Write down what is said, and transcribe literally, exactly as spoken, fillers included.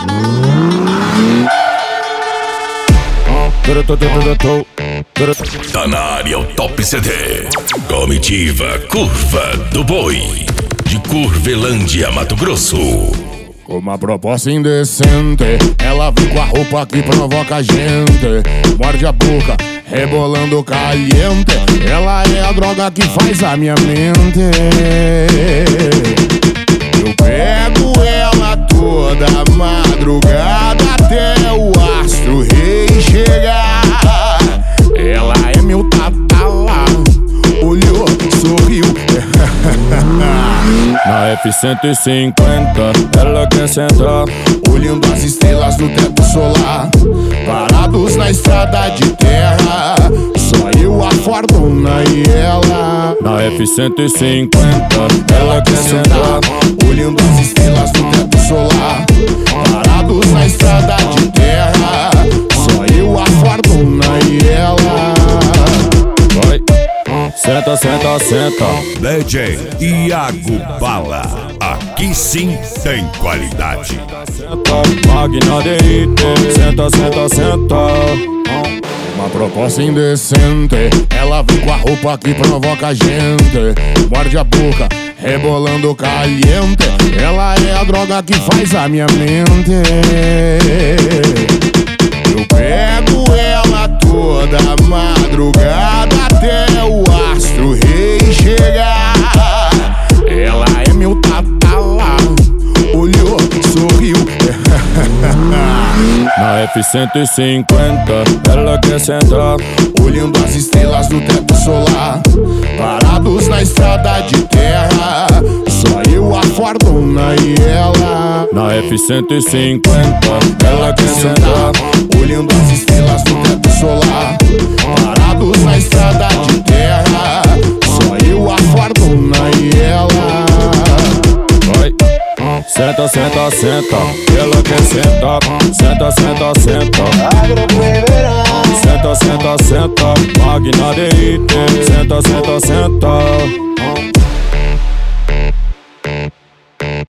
Tá na área o Top C D. Comitiva Curva do Boi, de Curvelândia, Mato Grosso. Com uma proposta indecente, ela vem com a roupa que provoca a gente. Morde a boca, rebolando caliente. Ela é a droga que faz a minha mente. Eu pego ela toda madrugada até o astro rei chegar. Ela é meu tatala, olhou, sorriu. Na F cento e cinquenta ela quer sentar, olhando as estrelas do teto solar. Parados na estrada de terra, só eu, a Fordona e ela. Na F cento e cinquenta ela quer sentar, olhando as estrelas do teto solar. Parados na estrada de terra, só eu, a Fordona e ela. Vai, senta, senta, senta. D J Iago Bala, aqui sim tem qualidade. Magna D I T, senta, senta, senta. Uma proposta indecente, ela vem com a roupa que provoca a gente. Morde a boca, rebolando caliente. Ela é a droga que faz a minha mente. Eu pego ela toda madrugada até o astro rei chegar. Ela é meu tatala, olhou, sorriu. Na F cento e cinquenta ela quer sentar, olhando as estrelas do teto solar. Parados na estrada de terra, só eu, a Fordona e ela. Na F cento e cinquenta ela quer sentar, olhando as estrelas do teto solar. Parados na estrada de terra, só eu, a Fordona e ela. Vai, senta, senta, senta. Ela quer sentar, senta, senta, senta. Senta, senta, senta. Magna D I T, senta, senta, senta.